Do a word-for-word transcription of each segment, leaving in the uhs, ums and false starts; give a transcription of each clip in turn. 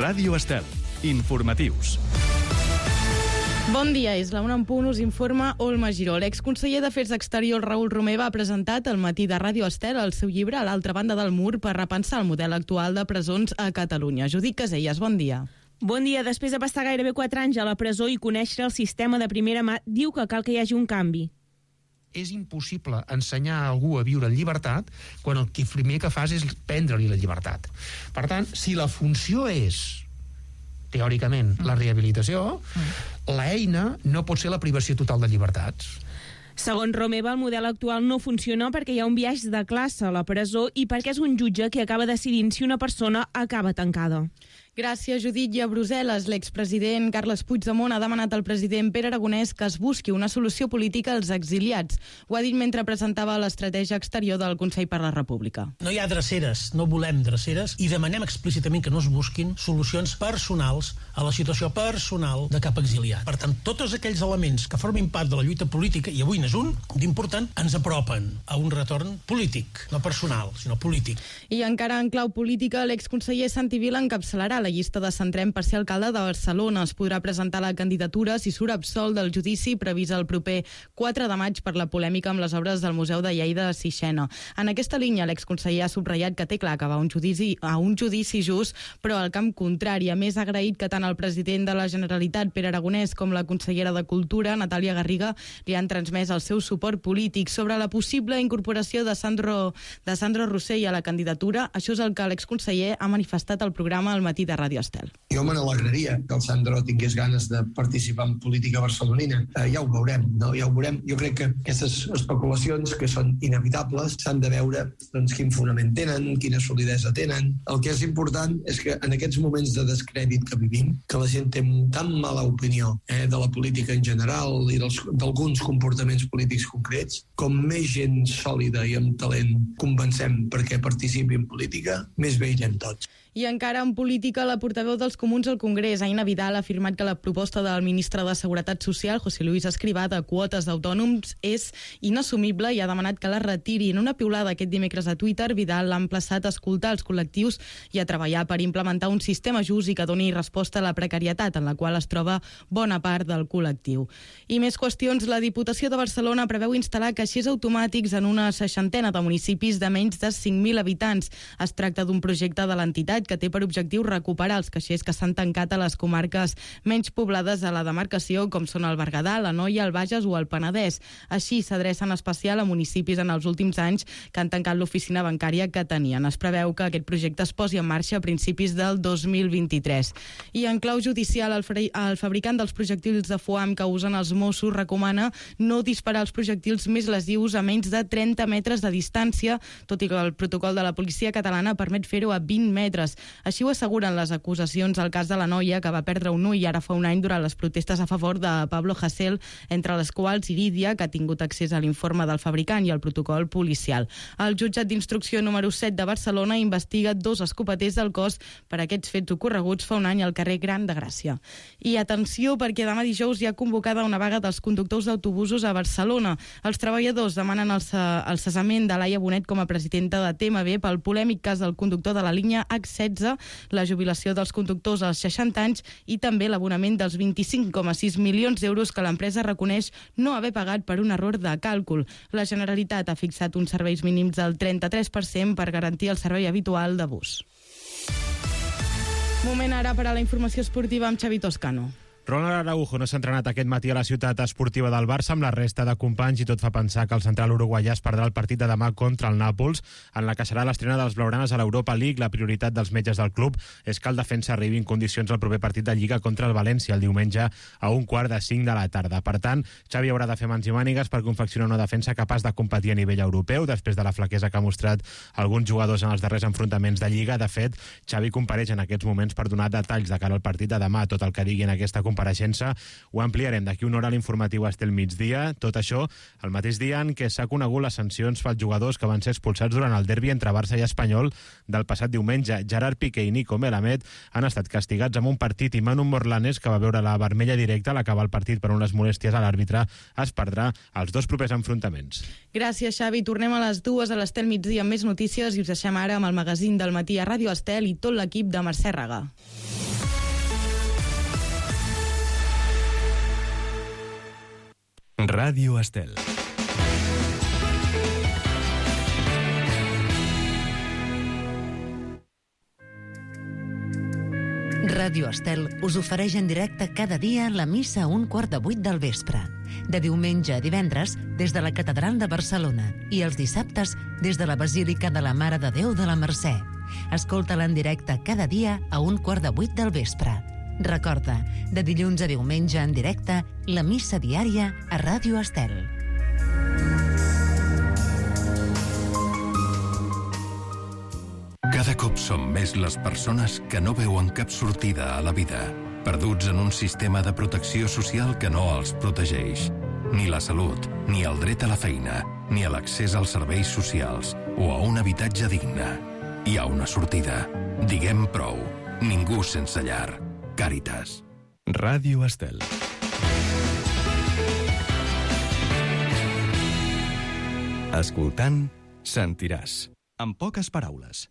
Ràdio Estel. Informatius. Bon dia, és la una en punt, us informa Olma Giró. L'exconseller d'Afers Exteriors Raül Romeva ha presentat al matí de Ràdio Estel el seu llibre A l'altra banda del mur per repensar el model actual de presons a Catalunya. Judit Caselles, bon dia. Bon dia. Després de passar gairebé quatre anys a la presó i conèixer el sistema de primera mà, diu que cal que hi hagi un canvi. És impossible ensenyar a algú a viure en llibertat quan el que primer que fas és prendre-li la llibertat. Per tant, si la funció és teòricament, la rehabilitació, l'eina no pot ser la privació total de llibertats. Segons Romeva, el model actual no funciona perquè hi ha un biaix de classe a la presó i perquè és un jutge que acaba decidint si una persona acaba tancada. Gràcies, Judit. I a Brussel·les, l'expresident Carles Puigdemont ha demanat al president Pere Aragonès que es busqui una solució política als exiliats. Ho ha dit mentre presentava l'estratègia exterior del Consell per la República. No hi ha dreceres, no volem dreceres i demanem explícitament que no es busquin solucions personals a la situació personal de cap exiliat. Per tant, tots aquells elements que formin part de la lluita política, i avui n'és un d'important, ens apropen a un retorn polític, no personal, sinó polític. I encara en clau política, l'exconseller Santi Vila encapçalarà la llista de Centrem per ser alcalde de Barcelona. Es podrà presentar la candidatura si surt absolt del judici previst el proper quatre de maig per la polèmica amb les obres del Museu de Lleida a Sixena. En aquesta línia, l'exconseller ha subratllat que té clar que va a un judici, a un judici just, però al camp contrari. A més, ha agraït que tant el president de la Generalitat, Pere Aragonès, com la consellera de Cultura, Natàlia Garriga, li han transmès el seu suport polític sobre la possible incorporació de Sandro, de Sandro Rossell a la candidatura. Això és el que l'exconseller ha manifestat al programa Al matí de Ràdio Estel. Jo me n'alegraria que el Sandro tingués ganes de participar en política barcelonina. Eh, ja ho veurem, no? Ja ho veurem. Jo crec que aquestes especulacions, que són inevitables, s'han de veure doncs, quin fonament tenen, quina solidesa tenen. El que és important és que en aquests moments de descrèdit que vivim, que la gent té tan mala opinió eh, de la política en general i d'alguns comportaments polítics concrets, com més gent sòlida i amb talent convencem perquè participi en política, més bé irem tots. I encara en política, la portaveu dels Comuns al Congrés, Aina Vidal, ha afirmat que la proposta del ministre de Seguretat Social, José Luis Escrivá, de quotes d'autònoms és inassumible i ha demanat que la retiri. En una piulada aquest dimecres a Twitter, Vidal l'ha emplaçat a escoltar els col·lectius i a treballar per implementar un sistema just i que doni resposta a la precarietat en la qual es troba bona part del col·lectiu. I més qüestions, la Diputació de Barcelona preveu instal·lar caixers automàtics en una seixantena de municipis de menys de cinc mil habitants. Es tracta d'un projecte de l'entitat que té per objectiu recuperar els caixers que s'han tancat a les comarques menys poblades a la demarcació, com són el Berguedà, l'Anoia, el Bages o el Penedès. Així s'adreça en especial a municipis en els últims anys que han tancat l'oficina bancària que tenien. Es preveu que aquest projecte es posi en marxa a principis del dos mil vint-i-tres. I en clau judicial, el, el fabricant dels projectils de foam que usen els Mossos recomana no disparar els projectils més lesius a menys de trenta metres de distància, tot i que el protocol de la policia catalana permet fer-ho a vint metres. Així ho asseguren les acusacions al cas de la noia que va perdre un ull ara fa un any durant les protestes a favor de Pablo Hasél, entre les quals Irídia, que ha tingut accés a l'informe del fabricant i al protocol policial. El jutjat d'instrucció número set de Barcelona investiga dos escopeters del cos per aquests fets ocorreguts fa un any al carrer Gran de Gràcia. I atenció, perquè demà dijous hi ha convocada una vaga dels conductors d'autobusos a Barcelona. Els treballadors demanen el, el cessament de Laia Bonet com a presidenta de T M B pel polèmic cas del conductor de la línia H setze, la jubilació dels conductors als seixanta anys i també l'abonament dels vint-i-cinc coma sis milions d'euros que l'empresa reconeix no haver pagat per un error de càlcul. La Generalitat ha fixat uns serveis mínims del trenta-tres per cent per garantir el servei habitual de bus. Moment ara per a la informació esportiva amb Xavi Toscano. Ronald Araujo no s'ha entrenat aquest matí a la ciutat esportiva del Barça amb la resta de companys i tot fa pensar que el central uruguaià es perdrà el partit de demà contra el Nàpols, en la que serà l'estrena dels blaugranes a l'Europa League. La prioritat dels metges del club és que el defensa arribi en condicions al proper partit de Lliga contra el València el diumenge a un quart de cinc de la tarda. Per tant, Xavi haurà de fer mans i mànigues per confeccionar una defensa capaç de competir a nivell europeu després de la flaquesa que ha mostrat alguns jugadors en els darrers enfrontaments de Lliga. De fet, Xavi compareix en aquests moments per donar detalls de cara al partit de demà. Tot el que digui en aquesta compareixença ho ampliarem d'aquí una hora a l'informatiu Estel migdia. Tot això el mateix dia en què s'ha conegut les sancions pels jugadors que van ser expulsats durant el derbi entre Barça i Espanyol del passat diumenge. Gerard Piqué i Nico Melamed han estat castigats amb un partit i Manu Morlanes, que va veure la vermella directa a l'acabar el partit per unes molèsties a l'àrbitre, es perdrà els dos propers enfrontaments. Gràcies, Xavi. Tornem a les dues a l'Estel migdia amb més notícies i us deixem ara amb el magazín del matí a Ràdio Estel i tot l'equip de Mercè Raga. Ràdio Estel. Ràdio Estel us ofereix en directe cada dia la missa a un quart de vuit del vespre. De diumenge a divendres, des de la Catedral de Barcelona, i els dissabtes, des de la Basílica de la Mare de Déu de la Mercè. Escolta-la en directe cada dia a un quart de vuit del vespre. Recorda, de dilluns a diumenge en directe, la missa diària a Ràdio Estel. Cada cop som més les persones que no veuen cap sortida a la vida, perduts en un sistema de protecció social que no els protegeix. Ni la salut, ni el dret a la feina, ni a l'accés als serveis socials o a un habitatge digne. Hi ha una sortida. Diguem prou. Ningú sense llar. Càritas. Ràdio Estel. Escoltant, sentiràs. En poques paraules.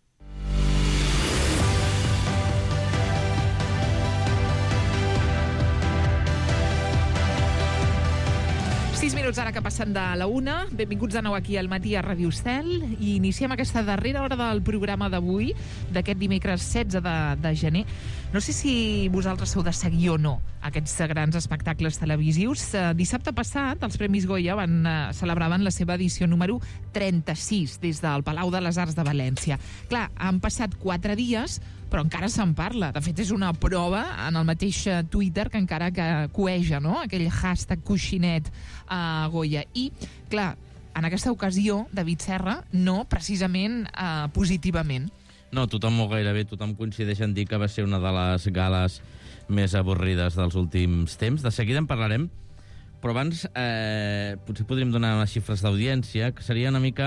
Sis minuts ara que passen de la una. Benvinguts de nou aquí al Matí a Ràdio Estel. I iniciem aquesta darrera hora del programa d'avui, d'aquest dimecres setze de, de gener. No sé si vosaltres heu de seguir o no aquests grans espectacles televisius. Eh, dissabte passat, els Premis Goya van, eh, celebraven la seva edició número trenta-sis des del Palau de les Arts de València. Clar, han passat quatre dies, però encara se'n parla. De fet, és una prova en el mateix Twitter que encara que coeja, no?, aquell hashtag coixinet a Goya. I, clar, en aquesta ocasió, David Serra, no precisament eh, positivament. No, tothom o gairebé tothom coincideix en dir que va ser una de les gales més avorrides dels últims temps. De seguida en parlarem, però abans eh, potser podríem donar unes xifres d'audiència, que seria una mica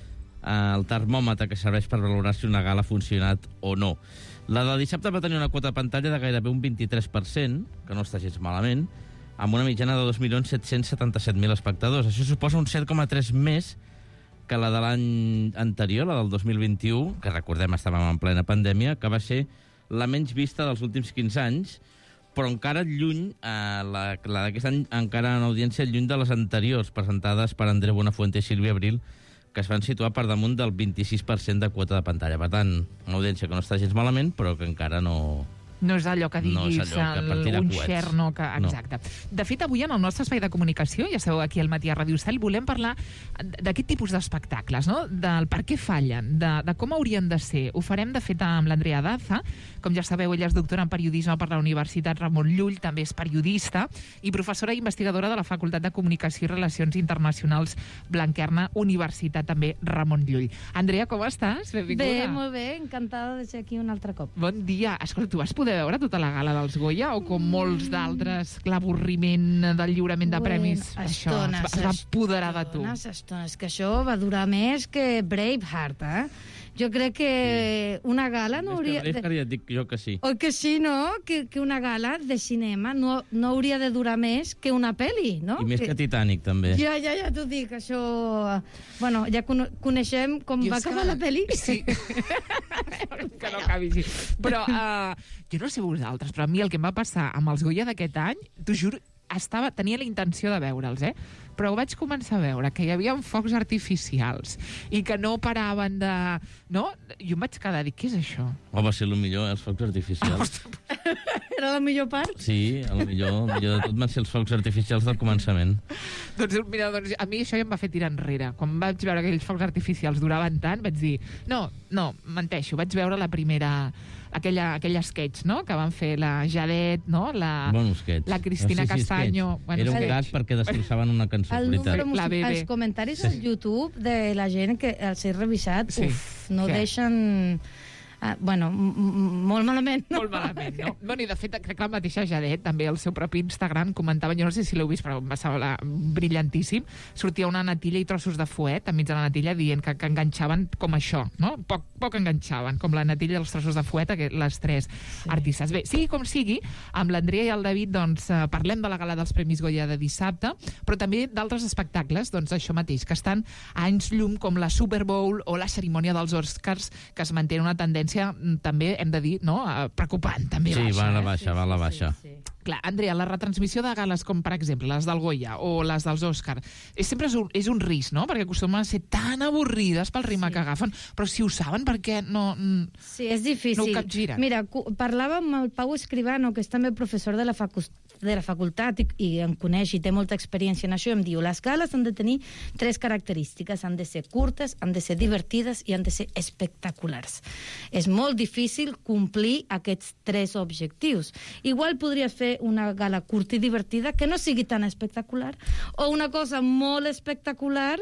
eh, el termòmetre que serveix per valorar si una gala ha funcionat o no. La de dissabte va tenir una quota de pantalla de gairebé un vint-i-tres per cent, que no està gens malament, amb una mitjana de dos milions set-cents setanta-set mil espectadors. Això suposa un set coma tres més que la de l'any anterior, la del dos mil vint-i-u, que recordem estàvem en plena pandèmia, que va ser la menys vista dels últims quinze anys, però encara lluny, eh, la, la d'aquest any encara en audiència lluny de les anteriors, presentades per Andreu Buenafuente i Sílvia Abril, que es van situar per damunt del vint-i-sis per cent de quota de pantalla. Per tant, una audiència que no està gens malament, però que encara no... No és allò que diguis, no allò que el, un xer, no, que... Exacte. No. De fet, avui en el nostre espai de comunicació, ja sabeu, aquí al Matí a Ràdio Estel, volem parlar d'aquest tipus d'espectacles, no?, del per què fallen, de, de com haurien de ser. Ho farem, de fet, amb l'Andrea Daza. Com ja sabeu, ella és doctora en periodisme per la Universitat Ramon Llull, també és periodista i professora i investigadora de la Facultat de Comunicació i Relacions Internacionals Blanquerna, Universitat també Ramon Llull. Andrea, com estàs? Benvinguda. Bé, molt bé, encantada de ser aquí un altre cop. Bon dia. Escolta, tu vas poder veure tota la gala dels Goya o com molts d'altres, l'avorriment del lliurament de premis, bueno, això estones, es va apoderar de tu? Estones, estones, que això va durar més que Braveheart, eh? Jo crec que sí. Una gala no hauria... Més que Braveheart ja et dic jo que sí. O que sí, no? Que, que una gala de cinema no, no hauria de durar més que una pel·li, no? I més que, que Titanic, també. Ja, ja, ja t'ho dic, això... Bueno, ja coneixem com jo va acabar la pel·li. Sí. Que no acabi així. Però uh, jo no sé vosaltres, però a mi el que em va passar amb els Goya d'aquest any, t'ho juro, estava, tenia la intenció de veure'ls, eh? Però ho vaig començar a veure, que hi havia focs artificials i que no paraven de... No? Jo em vaig quedar a dir, què és això? Oh, va ser el millor, els focs artificials. Era la millor part? Sí, el millor, el millor de tot van ser els focs artificials del començament. Doncs mira, doncs, a mi això ja em va fer tirar enrere. Quan vaig veure que aquells focs artificials duraven tant, vaig dir, no, no, menteixo, vaig veure la primera... aquella, aquell sketch, no?, que van fer la Jadet, no?, la, bon sketch. La Cristina no sé si Castaño... Bueno, era un gat perquè destrosaven una cançó. El número music, els comentaris sí. al YouTube de la gent que els he revisat, sí. uf, no Què? deixen... Uh, bueno, molt malament. No? Molt malament, no? Bueno, i de fet, crec que la mateixa Jadet, també al seu propi Instagram, comentava, jo no sé si l'heu vist, però em va semblar brillantíssim, sortia una natilla i trossos de fuet enmig de la natilla dient que, que enganxaven com això, no? Poc, poc enganxaven, com la natilla i els trossos de fuet, les tres sí. artistes. Bé, sigui com sigui, amb l'Andrea i el David, doncs, parlem de la gala dels Premis Goya de dissabte, però també d'altres espectacles, doncs això mateix, que estan a anys llum com la Super Bowl o la cerimònia dels Oscars, que es manté una tendència audiència també, hem de dir, no? Preocupant, també sí, baixa. va a la eh? baixa, va a la baixa. Sí, sí. Clar, Andrea, la retransmissió de gales com, per exemple, les del Goya o les dels Òscar, és sempre és un, és un risc, no? Perquè acostumen a ser tan avorrides pel ritme Sí. que agafen, però si ho saben, per què no... Sí, és difícil. No ho capgiren. Mira, parlava amb el Pau Escribano, que és també professor de la, facu de la facultat i, i em coneix i té molta experiència en això, i em diu, les gales han de tenir tres característiques, han de ser curtes, han de ser divertides i han de ser espectaculars. És molt difícil complir aquests tres objectius. Igual podries fer una gala curta i divertida que no sigui tan espectacular, o una cosa molt espectacular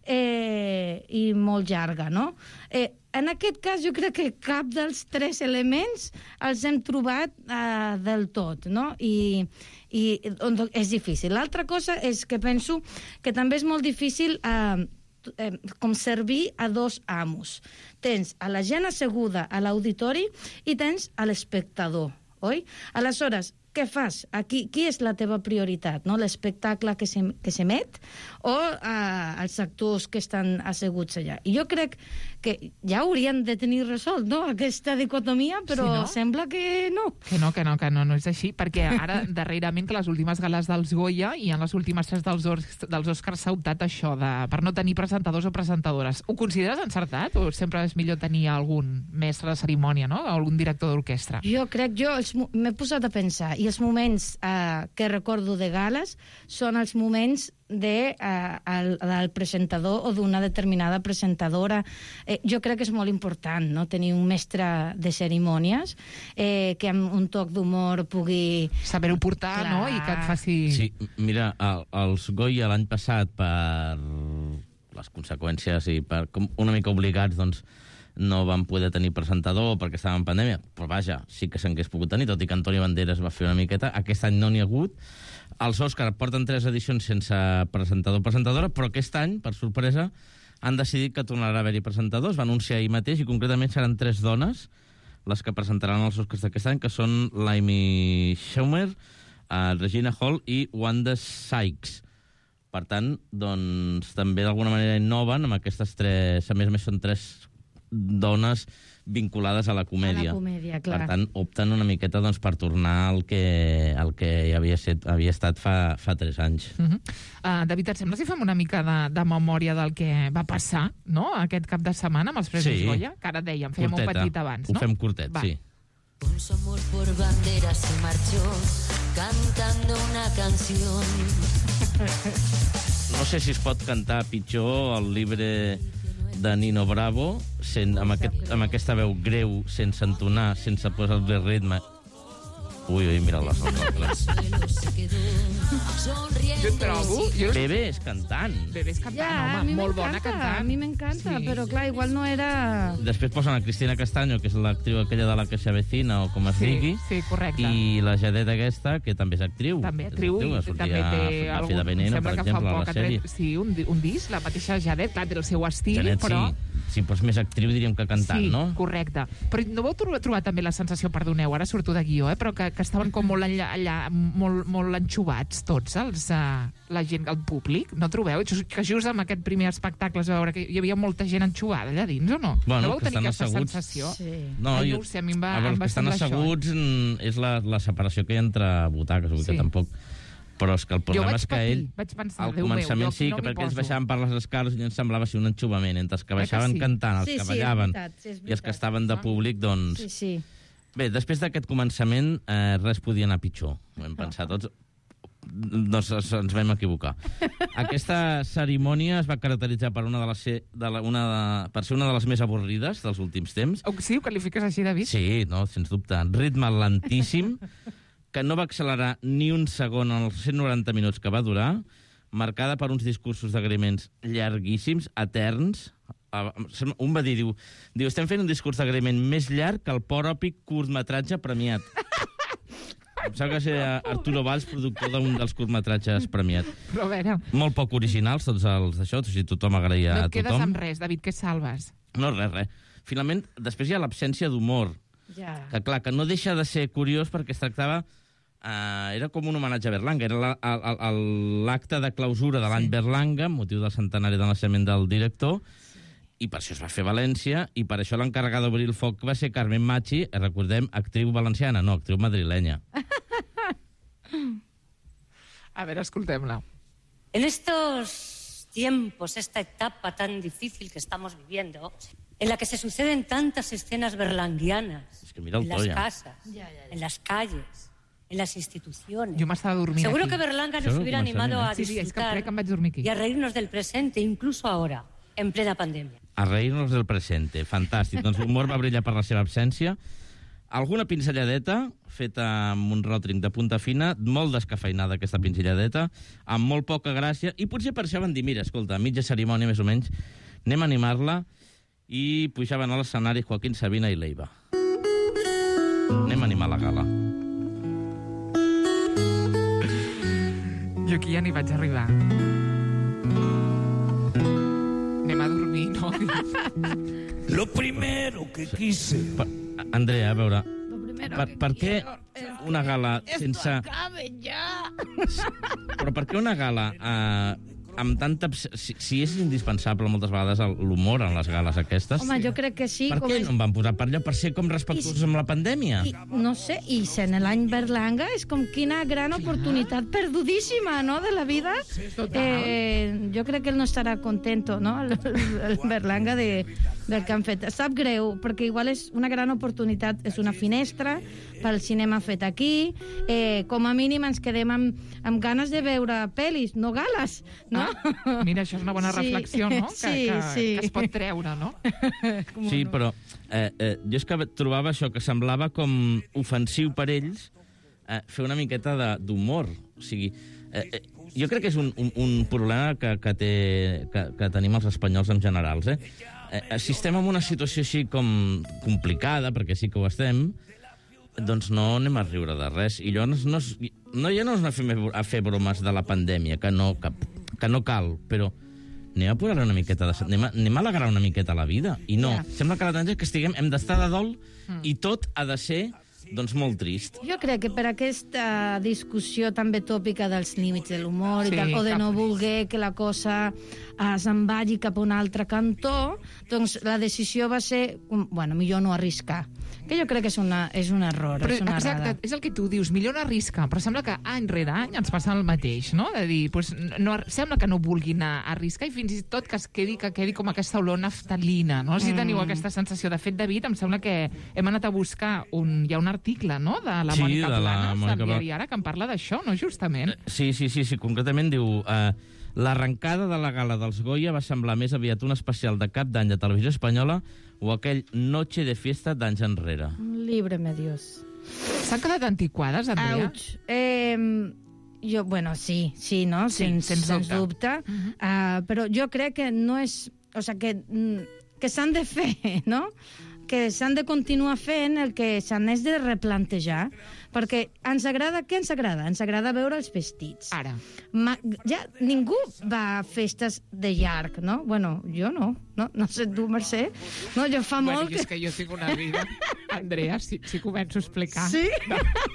eh, i molt llarga, no? Eh, en aquest cas jo crec que cap dels tres elements els hem trobat eh, del tot, no? I, i doncs, és difícil. L'altra cosa és que penso que també és molt difícil eh, eh, com servir a dos amos. Tens a la gent asseguda a l'auditori i tens a l'espectador, oi? Aleshores, què fas? Aquí, qui és la teva prioritat? No? L'espectacle que s'emet o eh, els actors que estan asseguts allà? I jo crec que ja haurien de tenir resolt, no?, aquesta dicotomia, però Sí, no? sembla que no. Que no, que no, que no, no és així, perquè ara, darrerament, que les últimes gales dels Goya i en les últimes tres dels, dels Oscars s'ha optat això, de, per no tenir presentadors o presentadores. Ho consideres encertat o sempre és millor tenir algun mestre de cerimònia, no?, o algun director d'orquestra? Jo crec, jo els mo- m'he posat a pensar, i els moments eh, que recordo de gales són els moments de, eh, el, del presentador o d'una determinada presentadora. Eh, jo crec que és molt important, no?, tenir un mestre de cerimònies eh, que amb un toc d'humor pugui... Saber-ho portar, Clar. no?, i que et faci... Sí, mira, el, els Goya l'any passat, per les conseqüències i per com una mica obligats, doncs, no van poder tenir presentador perquè estava en pandèmia, però vaja, sí que s'hagués pogut tenir, tot i que Antoni Banderas va fer una miqueta. Aquest any no n'hi ha hagut. Els Òscar porten tres edicions sense presentador o presentadora, però aquest any, per sorpresa, han decidit que tornarà a haver-hi presentadors. Va anunciar ahir mateix, i concretament seran tres dones les que presentaran els Òscars d'aquest any, que són l'Amy Schumer, uh, Regina Hall i Wanda Sykes. Per tant, doncs, també d'alguna manera innoven amb aquestes tres... A més a més, són tres dones vinculades a la comèdia. A la comèdia, clar. Per tant, opten una miqueta doncs, per tornar al que, al que havia, set, havia estat fa, fa tres anys. Uh -huh. uh, David, et sembla si fem una mica de, de memòria del que va passar, no?, aquest cap de setmana amb els Premis Sí. Goya? Que ara dèiem, fèiem Curteta. un petit abans, Ho no? fem curtet, Va. sí. Con su amor por bandera se marchó cantando una canción. No sé si es pot cantar pitjor el llibre de Nino Bravo, sen, amb, aquest, amb aquesta veu greu, sense entonar, sense posar-li ritme. Ui, ui, mira les notes. Jo trobo... Jo... Bebé és cantant. Bebé és cantant, Ja, a home, mi molt bona m'encanta, cantant. a mi m'encanta, Sí. però clar, igual no era... Després posen a Cristina Castaño, que és l'actriu aquella de la que s'avecina, o com es Sí, digui, sí, correcte. i la Jadet aquesta, que també és actriu. També És actriu, i sortia també té a algun... Fi de Veneno, sembla per que exemple, fa a poc la ha sèrie. tret, sí, un, di- un disc, la mateixa Jadet, clar, té el seu estil, Janet, però... sí. Sí, però és més actriu, diríem, que cantant, sí, no? correcte. Però no vau trobar, trobar també la sensació, perdoneu, ara surto de guió, eh, però que, que estaven com molt allà, allà molt, molt enxubats tots, els, uh, la gent, el públic, no trobeu? Just- Que just amb aquest primer espectacle es va veure que hi havia molta gent enxubada allà dins, o no? Bueno, no vau que tenir estan aquesta asseguts. sensació? Sí. No, Ai, jo, no ho sé, a mi em va, a veure, em els va que estan semblar això. asseguts mm, és la, la separació que hi ha entre butaques, vull dir Sí. que tampoc... Però és que el Jo problema vaig és que patir, ell... vaig pensar, al Déu meu, començament jo sí, no que m'hi perquè ells poso. baixaven per les escales i ens semblava ser un enxubament, entre els que Eh que baixaven sí? cantant, els Sí, que sí, és ballaven veritat, sí, és i els veritat. que estaven de públic, doncs... Sí, sí. Bé, després d'aquest començament, eh, res podia anar pitjor. Ho vam pensar tots. Doncs ens, ens vam equivocar. Aquesta cerimònia es va caracteritzar per, una de les, ser- de la, una de, per ser una de les més avorrides dels últims temps. Oh, sí, ho qualifiques així, David? Sí, no, sens dubte. Ritme lentíssim, que no va accelerar ni un segon en els cent noranta minuts que va durar, marcada per uns discursos d'agraïments llarguíssims, eterns. Ah, un va dir, diu, diu, estem fent un discurs d'agraïment més llarg que el pròpic curtmetratge premiat. Em sembla que ser Arturo Valls, productor d'un dels curtmetratges premiat. Però a veure, Molt poc originals, tots els d'això, o sigui, tothom agraïa no a et quedes tothom. amb res, David, què salves? No, res, res. Finalment, després hi ha l'absència d'humor. Ja. Que clar, que no deixa de ser curiós perquè es tractava... Uh, era com un homenatge a Berlanga, era la- el- el- l'acte de clausura de l'any Berlanga, amb motiu del centenari de naixement del director, i per això es va fer a València, i per això l'encarregada d'obrir el foc va ser Carmen Machi, recordem, actriu valenciana, no, actriu madrilenya. A ver, escoltem-la. En estos tiempos, esta etapa tan difícil que estamos viviendo, en la que se suceden tantas escenas berlanguianas, es que mira el en las Toya. casas, en las calles, en las instituciones. Jo m'estava dormint Seguro aquí. que Berlanga Això nos no hubiera començava, animado eh? a Sí, sí, és que disfrutar crec que em vaig dormir aquí. y a reírnos del presente, incluso ahora, en plena pandemia. A reir-nos del presente, fantàstic. Doncs l'humor va brillar per la seva absència. Alguna pinzelladeta, feta amb un ròtring de punta fina, molt descafeinada aquesta pinzelladeta, amb molt poca gràcia, i potser per això van dir, mira, escolta, a mitja cerimònia més o menys, anem a animar-la, i pujaven a l'escenari Joaquín Sabina i Leiva. Anem a animar la gala. Jo aquí ja n'hi vaig arribar. Anem a dormir, no? Lo primero que quise... Per, Andrea, a veure, primero per, que per què quiero una gala sense... acabe ya. Però per què una gala eh, amb tanta... Si, si és indispensable moltes vegades el- l'humor en les gales aquestes, Home, jo crec que sí. per com què és- no en van posar per allò? Per ser com respectuosos amb la pandèmia? I, no sé, i sent l'any Berlanga és com quina gran oportunitat perdudíssima, no?, de la vida. Eh, jo crec que ell no estarà contento, no?, el, el Berlanga de, del que han fet. Sap greu, perquè igual és una gran oportunitat, és una finestra pel cinema fet aquí. Eh, com a mínim ens quedem amb, amb ganes de veure pel·lis, no gales, no? Ah, mira, això és una bona Sí, reflexió, no? Que, sí, que, sí. que es pot treure, no? Sí, però eh, eh, jo és que trobava això, que semblava com ofensiu per ells eh, fer una miqueta de- d'humor. O sigui, eh, eh, jo crec que és un, un, un problema que, que, té, que, que tenim els espanyols en generals. Eh? Eh, si estem en una situació així com complicada, perquè sí que ho estem, doncs no anem a riure de res. I llavors no, és- no ja no és a fer, a fer bromes de la pandèmia, que no, que, que no cal, però anem a posar una miqueta de... Anem a, anem a alegrar una miqueta la vida. I no, Ja. sembla que la tendència és que estiguem, hem d'estar de dol i tot ha de ser, doncs, molt trist. Jo crec que per aquesta discussió també tòpica dels límits de l'humor Sí, i tal, o de cap- no voler que la cosa eh, se'n vagi cap a un altre cantó, doncs la decisió va ser, um, bueno, millor no arriscar. Que jo crec que és, una, és un error, Però, és una exacte, errada. és el que tu dius, millor no arrisca, però sembla que any rere any ens passa el mateix, no? De dir, pues, no, sembla que no vulguin a- arriscar i fins i tot que es quedi, que quedi com aquesta olor naftalina, no? Si Mm. teniu aquesta sensació. De fet, David, em sembla que hem anat a buscar un, hi ha un article, no?, de la Sí, Mònica de la Planas, Mònica del diari Pla- Ara, que en parla d'això, no?, justament. Sí, sí, sí, sí, concretament diu... Eh, l'arrencada de la gala dels Goya va semblar més aviat un especial de cap d'any de televisió espanyola o aquell Noche de Fiesta d'anys enrere. Líbreme Dios. S'han quedat antiquades, Andrea? Ouch. Eh, jo, bueno, sí, sí, no? Sí, sens, sens sens dubte. dubte. Uh, però jo crec que no és... O sigui, que, mm, que s'han de fer, no? Que s'han de continuar fent, el que s'han és de replantejar, perquè ens agrada, què ens agrada? Ens agrada veure els vestits. Ara. Ma, ja ningú va a festes de llarg, no? Bueno, jo no, no, no sé tu, Mercè. No, jo fa Bueno, molt jo és que jo tinc una vida, Andrea, si, si començo a explicar. Sí? No.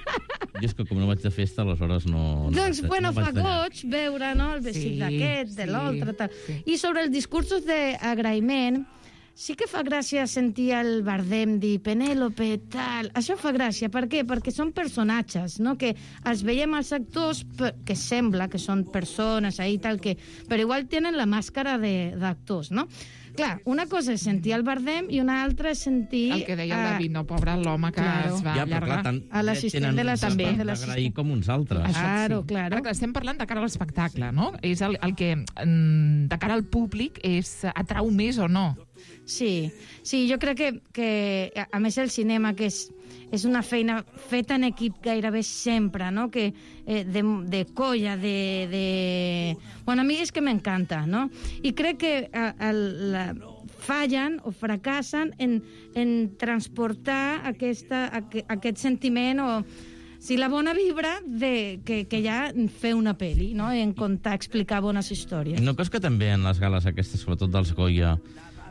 Jo és que com no vaig de festa, aleshores no... no Doncs, vaig- bueno, no fa vaig tallar. goig veure, no?, el vestit Sí, d'aquest, de sí, l'altre, tal. sí. I sobre els discursos d'agraïment, sí que fa gràcia sentir el Bardem dir Penèlope, tal. Això fa gràcia. Per què? Perquè són personatges, no?, que els veiem als actors pe- que sembla que són persones ahí, tal, que... però igual tenen la màscara de- d'actors, no? Clar, una cosa és sentir el Bardem i una altra és sentir... El que deia el eh, David, no, pobre l'home que Claro. es va Ja, però allargar. clar, tant, A l'assistent tenen de l'assistent tant de per l'assistent. agrair com uns altres. Això Claro, sí. claro. Perquè estem parlant de cara a l'espectacle, no? És el, el que, mm, de cara al públic, és atrau més o no. Sí, sí, jo crec que, que a- a més el cinema, que és, és una feina feta en equip gairebé sempre, no?, que eh, de, de colla, de, de... Bueno, a mi és que m'encanta, no? I crec que a, a, la, fallen o fracassen en, en transportar aquesta, aqu, aquest sentiment o sí, la bona vibra de, que, que hi ha en fer una pel·li, no?, en contar, explicar bones històries. No creus que també en les gales aquestes, sobretot dels Goya,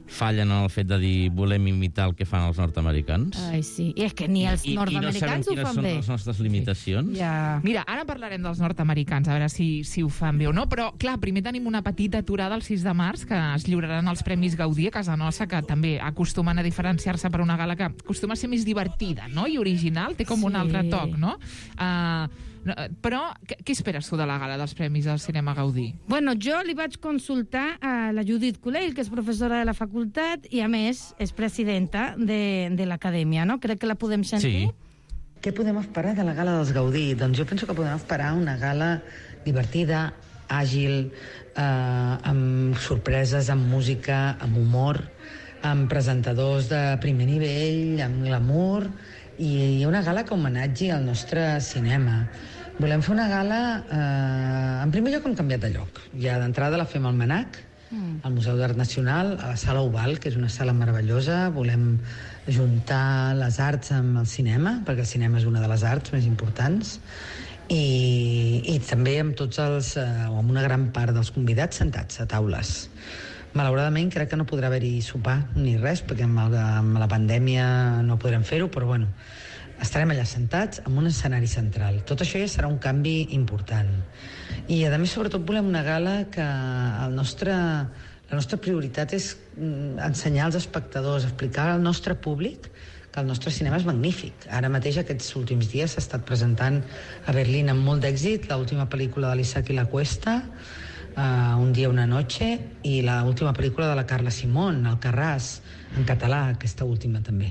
fallen en el fet de dir volem imitar el que fan els nord-americans. Ai, sí. I és que ni els I, nord-americans i no ho fan són bé. les nostres limitacions. Ja. Mira, ara parlarem dels nord-americans, a veure si, si ho fan bé o no, però, clar, primer tenim una petita aturada el sis de març, que es lliuraran els Premis Gaudí a casa nostra, que també acostumen a diferenciar-se per una gala que acostuma a ser més divertida, no?, i original, té com Sí. un altre toc, no? Uh, no però, què, què esperes tu de la gala dels Premis del Cinema Gaudí? Bueno, jo li vaig consultar a la Judit Culell, que és professora de la facultat i, a més, és presidenta de, de l'acadèmia, no? Crec que la podem sentir. Sí. Què podem esperar de la gala dels Gaudí? Doncs jo penso que podem esperar una gala divertida, àgil, eh, amb sorpreses, amb música, amb humor, amb presentadors de primer nivell, amb glamour, i una gala que homenatgi al nostre cinema. Volem fer una gala... Eh, en primer lloc hem canviat de lloc. Ja d'entrada la fem al MANAC, mm. al Museu d'Art Nacional, a la Sala Oval, que és una sala meravellosa. Volem juntar les arts amb el cinema, perquè el cinema és una de les arts més importants, i, i també amb tots els, eh, o amb una gran part dels convidats sentats a taules. Malauradament crec que no podrà haver-hi sopar ni res, perquè amb, el, amb la pandèmia no podrem fer-ho, però bueno, estarem allà sentats amb un escenari central. Tot això ja serà un canvi important. I a més, sobretot, volem una gala que el nostre, la nostra prioritat és ensenyar als espectadors, explicar al nostre públic que el nostre cinema és magnífic. Ara mateix, aquests últims dies, s'ha estat presentant a Berlín amb molt d'èxit l'última pel·lícula de l'Isaac i la Cuesta, Uh, Un dia, una noche, i la última pel·lícula de la Carla Simón, Alcarràs, en català, aquesta última també.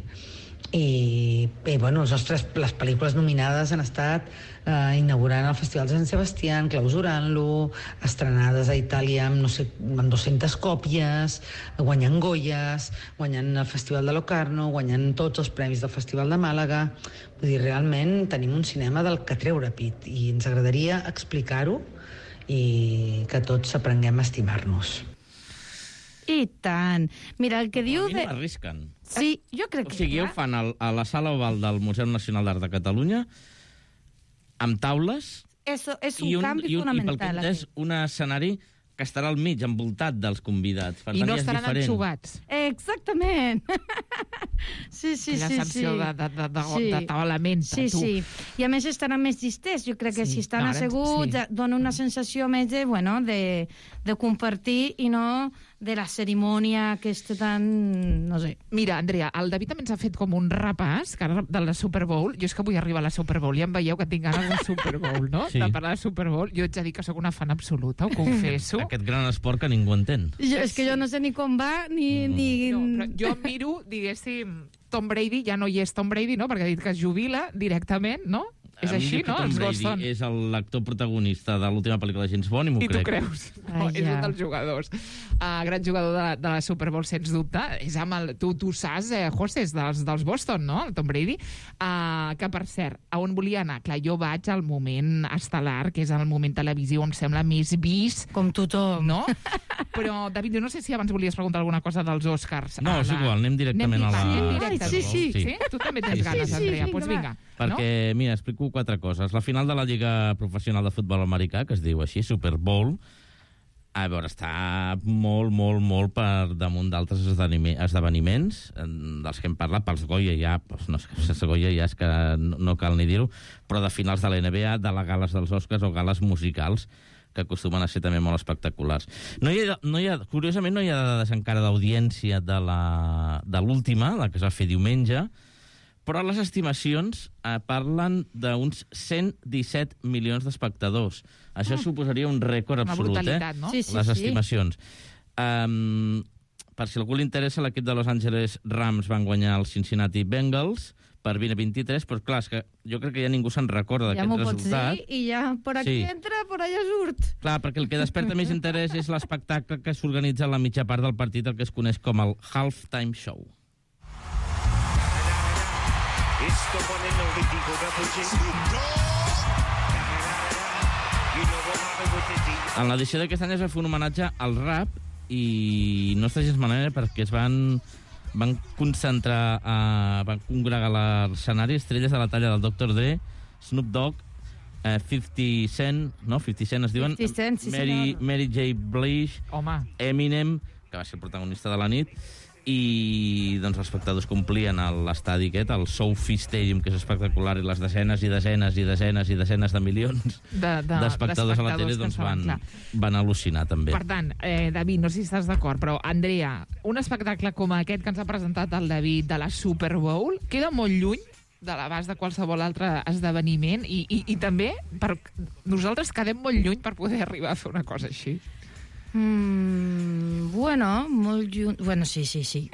I, i bueno, les nostres les pel·lícules nominades han estat uh, inaugurant el Festival de Sant Sebastián, clausurant-lo, estrenades a Itàlia amb, no sé, amb dues-centes còpies, guanyant Goyes, guanyant el Festival de Locarno, guanyant tots els premis del Festival de Màlaga. Vull dir, realment tenim un cinema del que treure pit, i ens agradaria explicar-ho i que tots aprenguem a estimar-nos. I tant. Mira, el que diu... A mi de... no m'arrisquen. Sí, jo crec que... O sigui, ja ho fan al, a la Sala Oval del Museu Nacional d'Art de Catalunya, amb taules... Eso és un, i un canvi i un, fonamental. I pel que és un escenari que estarà al mig, envoltat dels convidats. Per I tant, no ja és estaran diferent. enxugats. Exactament. Sí, sí, Aquella sí. sensació sí. de, de, de, de, Sí. de taula menta, Sí, tu. sí. I a més estaran més distès. Jo crec que Sí. si estan No, ara- asseguts sí. dona una sensació més de, bueno, de, de compartir i no de la cerimònia aquesta tan... no sé. Mira, Andrea, el David també ens ha fet com un repàs que ara de la Super Bowl. Jo és que vull arribar a la Super Bowl. Ja em veieu que tinc ganes de Super Bowl, no? Sí. De parlar de Super Bowl. Jo ets a dir que sóc una fan absoluta, ho confesso. Aquest gran esport que ningú entén. Jo, és que jo no sé ni com va, ni... Mm. ni... No, però jo miro, diguéssim, Tom Brady, ja no hi és Tom Brady, no? Perquè ha dit que es jubila directament, no? És A mi així, diu que no? Tom Els Brady Boston. és el- l'actor protagonista de l'última pel·lícula de James Bond i m'ho I tu crec. creus? No, Ai, és ja. un dels jugadors. Uh, gran jugador de la, de la Super Bowl, sens dubte. És amb el, tu, tu saps, eh, José, és dels, dels Boston, no? El Tom Brady. Uh, que, per cert, a on volia anar? Clar, jo vaig al moment estel·lar, que és el moment televisiu on sembla més vist. Com tothom. No? Però, David, jo no sé si abans volies preguntar alguna cosa dels Oscars. No, a és igual, anem directament a la... Anem directe. Ai, sí, sí. sí. Tu també tens Sí, sí. ganes, Sí, sí, Andrea. vinga, Doncs va. vinga. Perquè, mira, explico quatre coses. La final de la Lliga Professional de Futbol Americà, que es diu així, Super Bowl, a veure, està molt, molt, molt per damunt d'altres esdenime- esdeveniments, eh, dels que hem parlat, pels Goya ja, doncs no, sense Goya ja és que no, no cal ni dir-ho, però de finals de la N B A, de les gales dels Oscars o gales musicals, que acostumen a ser també molt espectaculars. No hi ha, no hi ha, curiosament, no hi ha dades encara d'audiència de la- de l'última, la que es va fer diumenge, però les estimacions eh, parlen d'uns cent disset milions d'espectadors. Això Mm. suposaria un rècord Una absolut, eh? brutalitat, no? Sí, sí, Les sí. estimacions. Um, per si algú li interessa, l'equip de Los Angeles Rams van guanyar els Cincinnati Bengals per vint a vint-i-tres, però clar, és que jo crec que ja ningú se'n recorda Ja d'aquest m'ho pots resultat. dir i ja por aquí Sí. entra, por allà surt. Clar, perquè el que desperta més interès és l'espectacle que s'organitza a la mitja part del partit, el que es coneix com el Halftime Show. Esto pone el mítico En l'edició d'aquest any es va fer un homenatge al rap i no està gens malament perquè es van, van concentrar, a, van congregar a l'escenari estrelles de la talla del doctor Dre, Snoop Dogg, eh, fifty Cent, no? fifty Cent es diuen, fifty Cent, sí, Mary, senyor. Mary J. Blige, Home. Eminem, que va ser el protagonista de la nit, i doncs els espectadors complien l'estadi aquest, el SoFi Stadium, que és espectacular, i les desenes i desenes i desenes i desenes de milions d'espectadors a la tele doncs van, van al·lucinar també. Per tant, eh, David, no sé si estàs d'acord, però Andrea, un espectacle com aquest que ens ha presentat el David de la Super Bowl queda molt lluny de l'abast de qualsevol altre esdeveniment i, i, i també per, nosaltres quedem molt lluny per poder arribar a fer una cosa així. Mm, bueno, molt lluny... Bueno, sí, sí, sí.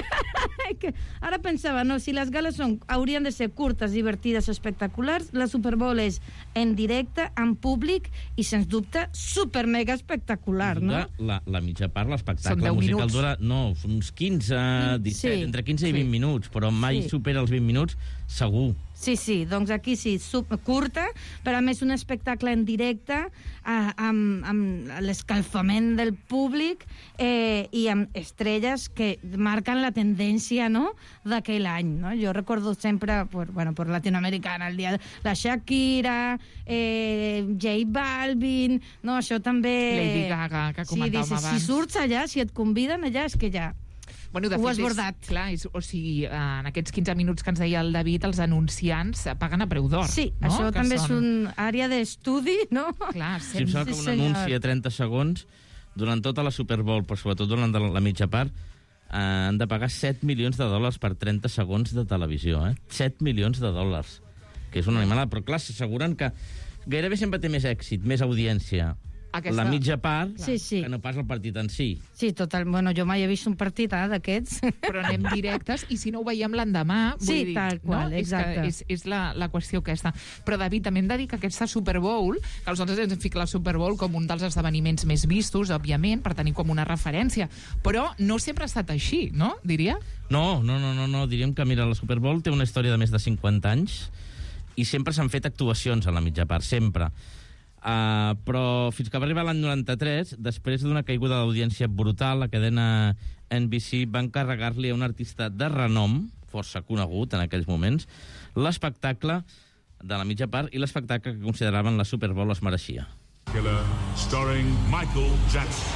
Ara pensava, no, si les gales són, haurien de ser curtes, divertides, espectaculars, la Super Bowl és en directe, en públic i, sens dubte, super mega espectacular, no? La, la mitja part, l'espectacle musical dura... No, uns quinze, disset, sí, entre quinze i vint sí. minuts, però mai sí. supera els vint minuts, segur. Sí, sí, doncs aquí sí, sub, curta, però a més un espectacle en directe eh, amb, amb l'escalfament del públic eh, i amb estrelles que marquen la tendència, no?, d'aquell any, no? Jo recordo sempre, por, bueno, por Latinoamericana, el dia de la Shakira, eh, J Balvin, no, això també... Lady Gaga, que comentàvem sí, dices, abans. Si surts allà, si et conviden allà, és que ja... Bueno, de ho fet, has bordat. És, clar, és, o sigui, en aquests quinze minuts que ens deia el David, els anunciants paguen a preu d'or. Sí, no? això que també són... és un àrea d'estudi, no? Clar, sí, em sembla que un anunci a trenta segons, durant tota la Super Bowl, però sobretot durant la mitja part, eh, han de pagar set milions de dòlars per trenta segons de televisió, eh? set milions de dòlars, que és una animalada. Però clar, s'asseguren que gairebé sempre té més èxit, més audiència, aquesta... la mitja part, sí, sí. que no pas el partit en si. Sí, total. Bueno, jo mai he vist un partit eh, d'aquests. Però anem directes, i si no ho veiem l'endemà... Sí, dir, tal qual, no? exacte. És, que és, és la, la qüestió aquesta. Però, David, també hem de dir que aquesta Super Bowl, que nosaltres ens hem ficat la Super Bowl com un dels esdeveniments més vistos, òbviament, per tenir com una referència, però no sempre ha estat així, no? Diria? No, no, no, no, no. Diríem que, mira, la Super Bowl té una història de més de cinquanta anys i sempre s'han fet actuacions a la mitja part, sempre. Uh, però fins que va arribar l'any noranta-tres, després d'una caiguda d'audiència brutal, la cadena N B C va encarregar-li a un artista de renom, força conegut en aquells moments, l'espectacle de la mitja part i l'espectacle que consideraven la Super Bowl es mereixia. Killer, starring Michael Jackson.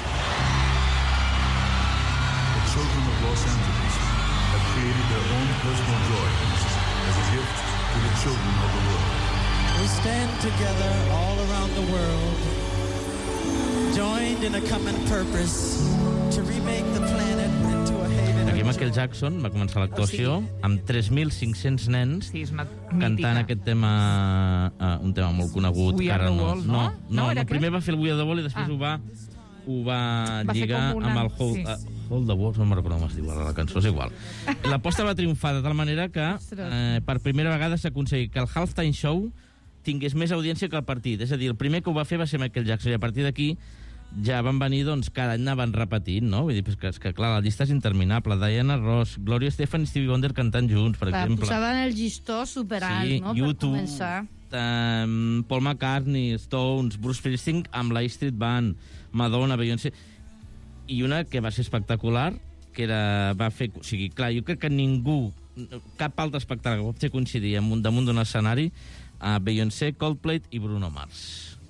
The children of Los Angeles have created their own personal joy as a gift to the children of the world. We stand together all around the world, joined in a common purpose to remake the planet into a haven. Aquí Michael Jackson va començar l'actuació amb tres mil cinc-cents nens sí, cantant aquest tema, uh, un tema molt conegut. We Are the World, no? No, no, no, no primer va fer el We Are the World i després ah. ho va, ho va, va lligar una... amb el Hold, sí. uh, Hold the World, no me'n recordo com es diu la cançó, és igual. L'aposta va triomfar de tal manera que eh, per primera vegada s'ha aconseguit que el Halftime Show tingués més audiència que el partit. És a dir, el primer que ho va fer va ser Michael Jackson, i a partir d'aquí ja van venir, doncs, cada any anaven repetint, no? Vull dir, pues, que, que, clar, la llista és interminable. Diana Ross, Gloria Estefan i Stevie Wonder cantant junts, per clar, exemple. Posaven el llistó superalt, sí, no?, YouTube, per començar. Um, Paul McCartney, Stones, Bruce Springsteen amb la E Street Band, Madonna, Beyoncé... I una que va ser espectacular, que era... va fer... O sigui, clar, jo crec que ningú, cap altre espectacle va fer coincidir un, damunt d'un escenari a Beyoncé, Coldplay i Bruno Mars.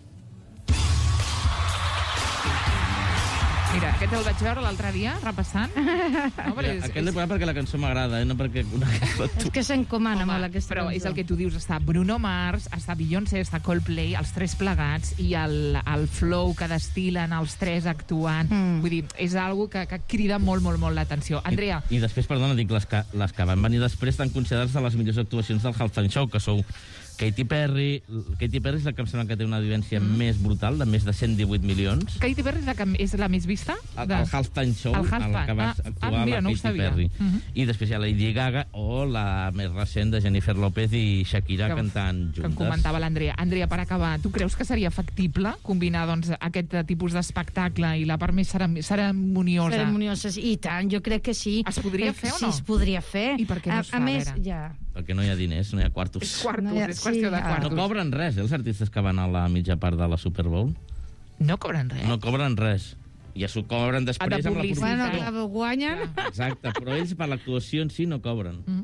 Mira, aquest el vaig veure l'altre dia, repassant. No, Mira, és, aquest l'he posat perquè la cançó m'agrada, eh? No perquè una cançó... És que s'encomana molt aquesta però cançó. És el que tu dius, està Bruno Mars, està Beyoncé, està Coldplay, els tres plegats, i el, el flow que destilen els tres actuant. Mm. Vull dir, és algo que, que crida molt, molt, molt l'atenció. Andrea. I, I després, perdona, dic, les que, les que van venir després estan considerades de les millors actuacions del Halftime Show, que sou Katy Perry. Katy Perry és la que em sembla que té una audiència mm. més brutal, de més de cent divuit milions. Katy Perry és la, que és la més vista? El, de... el Halftime Show, el half en la que va ah, actuar ah, mira, la no Katy Perry. Uh -huh. I després hi ha Lady Gaga o la més recent de Jennifer López i Shakira que, cantant juntes. Que em comentava l'Andrea. Andrea, per acabar, tu creus que seria factible combinar doncs, aquest tipus d'espectacle i la part més ceremoniosa? Ceremoniosa, i tant, jo crec que sí. Es podria eh, fer o no? Sí, es podria fer. I per què no es fa, a, a més, Vera? ja... Perquè no hi ha diners, no hi ha quartos. És quartos, no ha... és qüestió sí, de quartos. No cobren res, eh, els artistes que van a la mitja part de la Super Bowl. No cobren res? No cobren res. Ja s'ho cobren després amb la publicitat. Bueno, clar, guanyen. Exacte, però ells per l'actuació en si no cobren. Mm.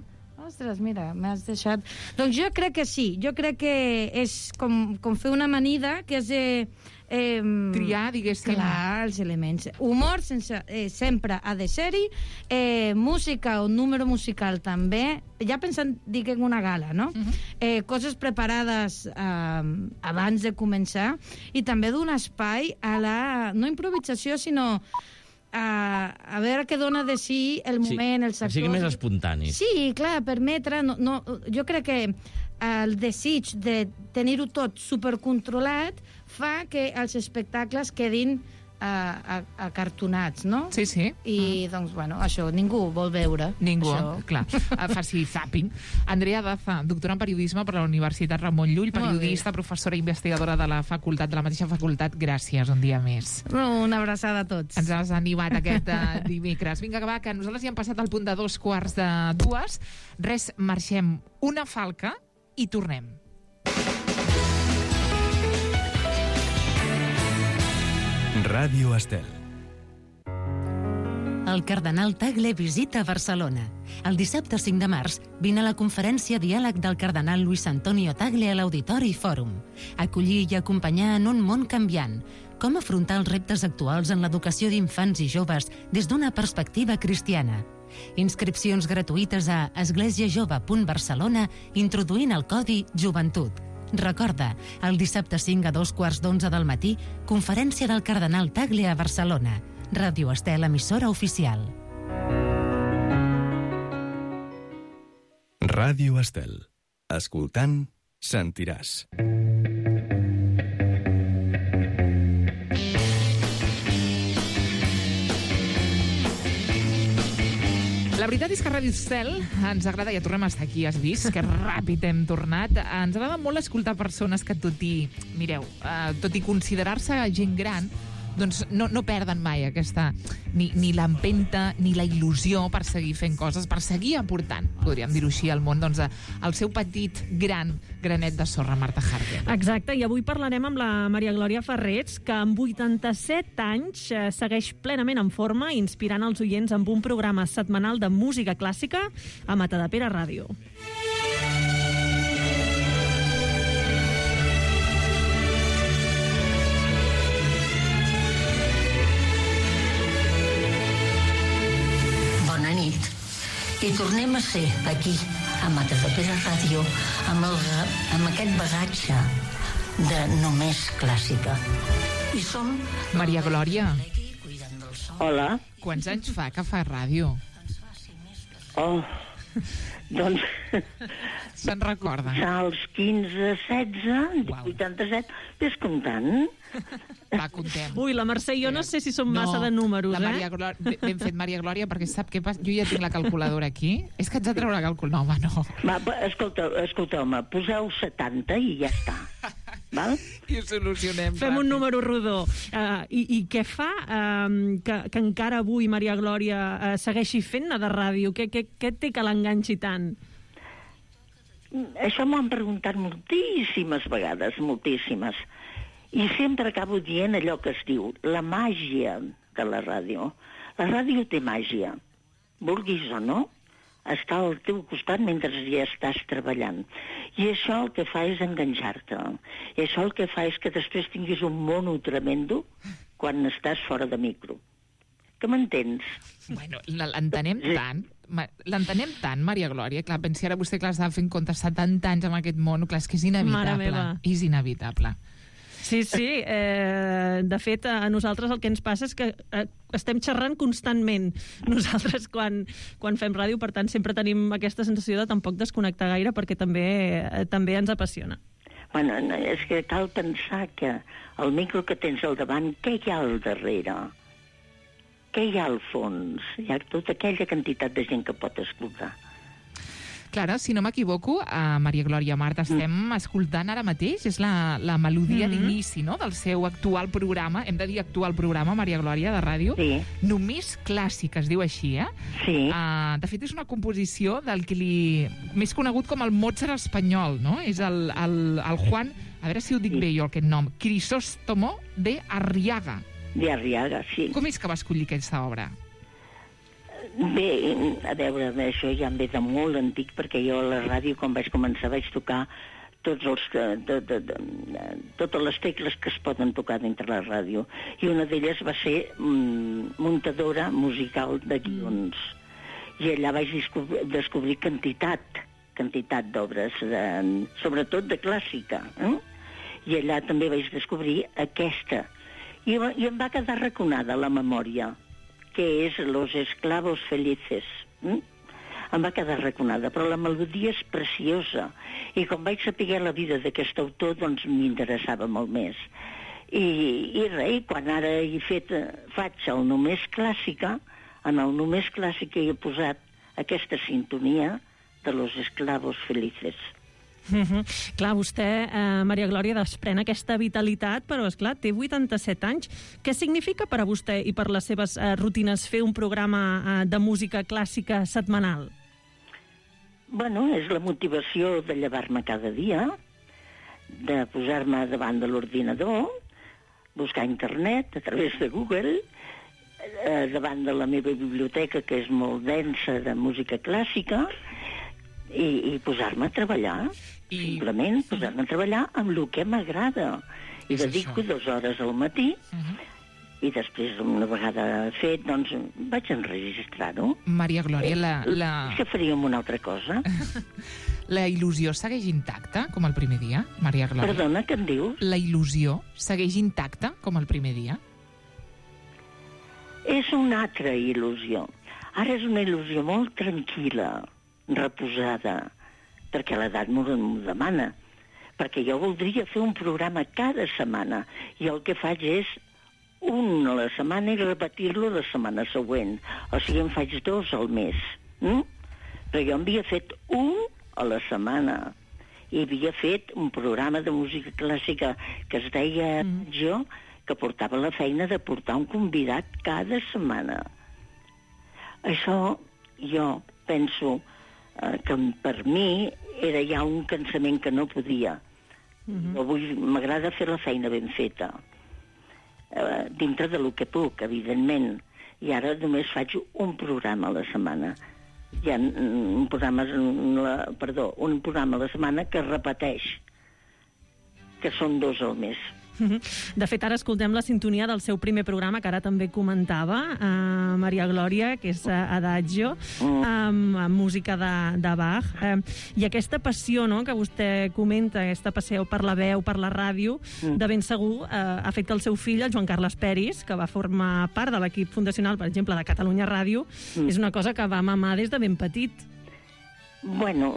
Ostres, mira, m'has deixat... Doncs jo crec que sí, jo crec que és com, com fer una amanida, que és... Eh, eh, triar, diguéssim. Clar, els elements. Humor sense, eh, sempre ha de ser-hi, eh, música o número musical també, ja pensant, dic, en una gala, no? Uh-huh. eh, coses preparades eh, abans de començar, i també donar espai a la, no improvisació, sinó... A, a veure què dona de si el moment, sí, els actors... O sigui, més espontani. Sí, clar, permetre... No, no, jo crec que el desig de tenir-ho tot supercontrolat fa que els espectacles quedin uh, acartonats, no? Sí, sí. I, mm. doncs, bueno, això, ningú vol veure. Ningú, això. clar. Faci zapping. Andrea Daza, doctora en periodisme per la Universitat Ramon Llull, periodista, professora i investigadora de la facultat, de la mateixa facultat. Gràcies, un dia més. Una abraçada a tots. Ens has animat aquest uh, dimecres. Vinga, va, que nosaltres ja hem passat al punt de dos quarts de dues. Res, marxem una falca i tornem. Ràdio Estel. El cardenal Tagle visita Barcelona. El dissabte cinc de març vine a la conferència Diàleg del cardenal Luis Antonio Tagle a l'Auditori Fòrum. Acollir i acompanyar en un món canviant. Com afrontar els reptes actuals en l'educació d'infants i joves des d'una perspectiva cristiana. Inscripcions gratuïtes a esglésiajove punt barcelona introduint el codi Joventut. Recorda, el dissabte cinc a dos quarts d'onze del matí, conferència del cardenal Tagle a Barcelona. Ràdio Estel, emissora oficial. Ràdio Estel. Escoltant, sentiràs. La veritat és que a Ràdio Estel ens agrada, ja tornem a estar aquí, has vist, que ràpid hem tornat. Ens agrada molt escoltar persones que tot i, mireu, eh, tot i considerar-se gent gran, doncs no, no perden mai aquesta, ni, ni l'empenta, ni la il·lusió per seguir fent coses, per seguir aportant, podríem dir-ho així, al món, doncs, el seu petit gran granet de sorra, Marta Harker. Exacte, i avui parlarem amb la Maria Glòria Ferrets, que amb vuitanta-set anys eh, segueix plenament en forma, inspirant els oients amb un programa setmanal de música clàssica a Matadepera Ràdio. I tornem a ser aquí, a Matadepera Ràdio, amb, el, amb aquest bagatge de només clàssica. I som... Maria Glòria. Hola. Quants anys fa que fa ràdio? Oh, doncs... Se'n recorda? Fa els quinze, setze, vuitanta-set, ves comptant. Va, contem. Ui, la Mercè i jo no sé si són no, massa de números, la Maria eh? Glòria, ben fet, Maria Glòria, perquè sap què passa? Jo ja tinc la calculadora aquí. És que ets de treure la calculadora. No, home, no. Va, escolta, escolta, home, poseu setanta i ja està. Val? I ho solucionem. Fem ràpid. un número rodó. Uh, i, I què fa uh, que, que encara avui Maria Glòria uh, segueixi fent-ne de ràdio? Què, què, què té que l'enganxi tant? Això m'ho han preguntat moltíssimes vegades, moltíssimes. I sempre acabo dient allò que es diu, la màgia de la ràdio. La ràdio té màgia. Vulguis o no, està al teu costat mentre ja estàs treballant. I això el que fa és enganxar-te. I això el que fa és que després tinguis un mono tremendo quan estàs fora de micro. Que m'entens? Bueno, l'entenem tant. L'entenem tant, Maria Glòria. Clar, pensi ara vostè, clar, estava fent compte setanta anys amb aquest món. Clar, és que és inevitable. És inevitable. Sí, sí. Eh, de fet, a nosaltres el que ens passa és que eh, estem xerrant constantment. Nosaltres, quan, quan fem ràdio, per tant, sempre tenim aquesta sensació de tampoc desconnectar gaire, perquè també, eh, també ens apassiona. Bueno, és que cal pensar que el micro que tens al davant, què hi ha al darrere? Què hi ha al fons? Hi ha tota aquella quantitat de gent que pot escoltar. Clara, si no m'equivoco, a Maria Glòria Marta estem mm. escoltant ara mateix, és la, la melodia mm -hmm. d'inici, no?, del seu actual programa, hem de dir actual programa, Maria Glòria, de ràdio, sí. Només clàssic, es diu així, eh? Sí. Uh, de fet, és una composició del que li... més conegut com el Mozart espanyol, no? És el, el, el Juan, a veure si ho dic sí. bé jo, aquest nom, Crisóstomo de Arriaga. De Arriaga, sí. Com és que va escollir aquesta obra? Bé, a veure, això ja em ve de molt antic, perquè jo a la ràdio, quan vaig començar, vaig tocar tots els, de, de, de, de, totes les tecles que es poden tocar dintre la ràdio. I una d'elles va ser mm, muntadora musical de guions. I allà vaig descobrir, descobrir quantitat, quantitat d'obres, de, sobretot de clàssica. Eh? I allà també vaig descobrir aquesta. I, i em va quedar raconada la memòria, que és Los Esclavos Felices. Eh? Em va quedar raconada, però la melodia és preciosa. I quan vaig saber la vida d'aquest autor, doncs m'interessava molt més. I, i res, quan ara he fet, faig el Només Clàssica, en el Només Clàssica he posat aquesta sintonia de Los Esclavos Felices. Mm -hmm. Clar, vostè, eh, Maria Glòria, desprèn aquesta vitalitat, però, esclar, té vuitanta-set anys. Què significa per a vostè i per les seves eh, rutines fer un programa eh, de música clàssica setmanal? Bueno, és la motivació de llevar-me cada dia, de posar-me davant de l'ordinador, buscar internet a través de Google, eh, davant de la meva biblioteca, que és molt densa de música clàssica, i, i posar-me a treballar. I... Simplement posar-me a treballar amb el que m'agrada. I és dedico això. dues hores al matí, uh-huh. i després, una vegada fet, doncs, vaig enregistrar-ho. Maria Glòria, la... la... És que faríem una altra cosa. La il·lusió segueix intacta, com el primer dia, Maria Glòria? Perdona, què em dius? La il·lusió segueix intacta, com el primer dia? És una altra il·lusió. Ara és una il·lusió molt tranquil·la, reposada, perquè l'edat m'ho demana. Perquè jo voldria fer un programa cada setmana, i el que faig és un a la setmana i repetir-lo la setmana següent. O sigui, en faig dos al mes. Mm? Però jo havia fet un a la setmana. I havia fet un programa de música clàssica que es deia mm. jo, que portava la feina de portar un convidat cada setmana. Això jo penso eh, que per mi era ja un cansament que no podia. Mm-hmm. Avui m'agrada fer la feina ben feta, eh, dintre de lo que puc, evidentment. I ara només faig un programa a la setmana. Hi ha un programa, la, perdó, un programa a la setmana que es repeteix, que són dos al mes. De fet, ara escoltem la sintonia del seu primer programa, que ara també comentava, uh, Maria Glòria, que és uh, Adagio, amb uh, música de, de Bach. Uh, I aquesta passió, no?, que vostè comenta, aquesta passió per la veu, per la ràdio, mm. de ben segur uh, ha fet que el seu fill, el Joan Carles Peris, que va formar part de l'equip fundacional, per exemple, de Catalunya Ràdio, mm. és una cosa que va mamar des de ben petit. Bueno,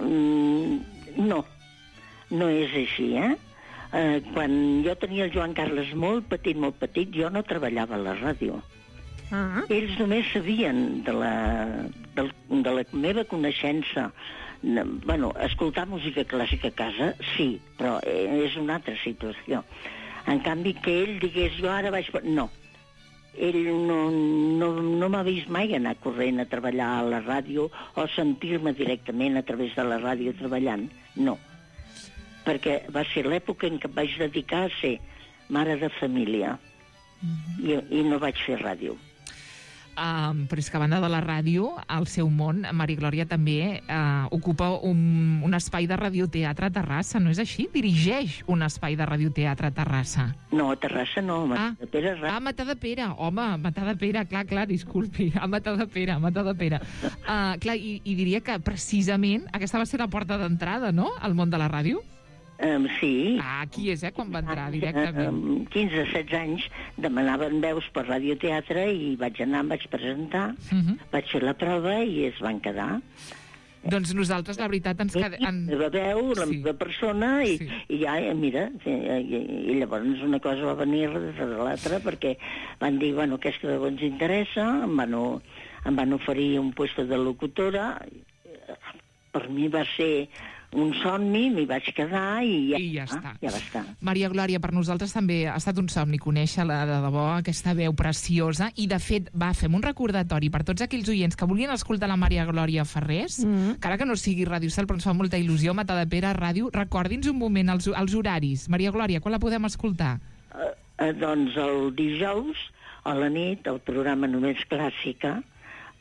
no. No és així, eh? Uh, quan jo tenia el Joan Carles molt petit, molt petit, jo no treballava a la ràdio. Ah. Ells només sabien de la, de, de la meva coneixença. No, bueno, escoltar música clàssica a casa, sí, però és una altra situació. En canvi, que ell digués, jo ara vaig... No. Ell no, no, no m'ha vist mai anar corrent a treballar a la ràdio o sentir-me directament a través de la ràdio treballant. No. Perquè va ser l'època en què em vaig dedicar a ser mare de família. Mm-hmm. I, i no vaig fer ràdio. Um, però és que a banda de la ràdio, al seu món, Maria Glòria també uh, ocupa un, un espai de radioteatre a Terrassa, no és així? Dirigeix un espai de radioteatre a Terrassa. No, a Terrassa no, a Matadepera. Ah, a Matadepera, home, Matadepera, clar, clar, disculpi, a Matadepera, a Matadepera. Uh, clar, i, i diria que precisament aquesta va ser la porta d'entrada, no?, al món de la ràdio? Um, sí. Ah, aquí és, eh, quan va entrar directament. Um, quinze setze anys demanaven veus per radioteatre i vaig anar, em vaig presentar, uh-huh. vaig fer la prova i es van quedar. Doncs nosaltres, la veritat, ens quedem... En... La meva veu, la sí. meva persona, i, sí. i ja, mira, i, i, i llavors una cosa va venir de l'altra, perquè van dir, bueno, aquesta veu ens interessa, em van, em van oferir un puesto de locutora, per mi va ser un somni, m'hi vaig quedar i ja, I ja, ah, està. ja va estar. Maria Glòria, per nosaltres també ha estat un somni conèixer-la de debò, aquesta veu preciosa, i de fet, va, fem un recordatori per tots aquells oients que volien escoltar la Maria Glòria Ferrés, mm-hmm. que ara que no sigui Ràdio Cel, però ens fa molta il·lusió, Matadepera, ràdio, recordi'ns un moment els, els horaris. Maria Glòria, quan la podem escoltar? Uh, uh, doncs el dijous, a la nit, el programa Només Clàssica,